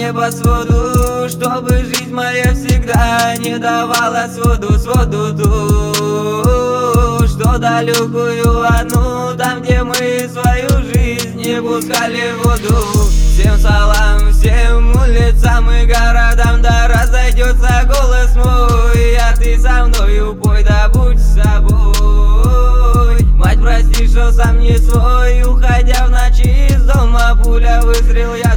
небосводу, чтобы жизнь моя всегда не давала своду ту, что далекую одну, там, где мы свою жизнь не пускали в воду. Всем салам, всем улицам и городам, да разойдется голос мой, а ты со мною пой, да будь с собой. Мать, прости, что сам не свой, уходя в ночи из дома, пуля выстрел, я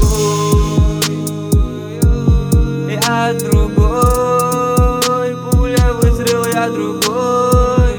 другой, пуля выстрел, я другой.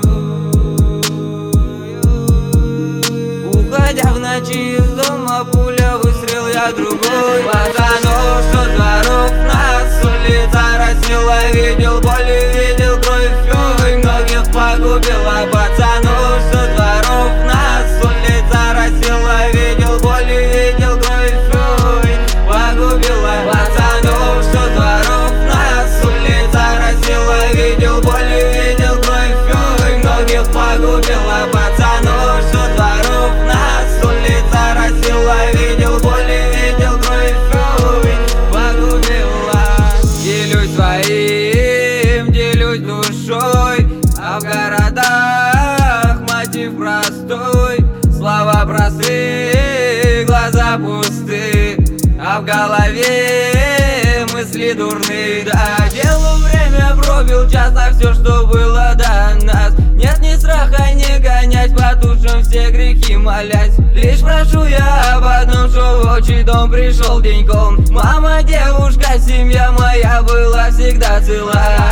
Уходя в ночи из дома, пуля выстрел, я другой. Пацанов, что дворов нас с улица разнила, видел боль и видел кровь, ой, многих погубила. Пацанов, что дворов нас с улица разнила, видел боль и видел кровь, ой, погубила. Пацанов, что дворов нас с улица разнила, видел боль и видел кровь, ой, многих погубила. Пацанов, что дворов нас с улица разнила, видел боль и видел кровь, ой, погубила. Делюсь своим, делюсь душой, а в городах мотив простой. Слова простые, глаза пусты, а в голове мысли дурны. Да, делу время пробил часто все, что было до нас. Нет ни страха не гонять, потушим все грехи молясь. Лишь прошу я об одном, что в отчий дом пришел деньком. Мама, девушка, семья моя была всегда цела.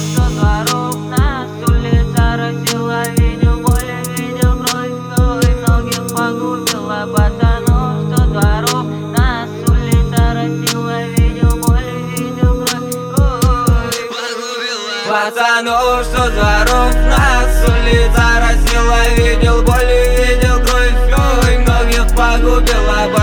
Пацанов, что дворов нас с улица разнила, видел боль и видел кровь, ой, многих погубила.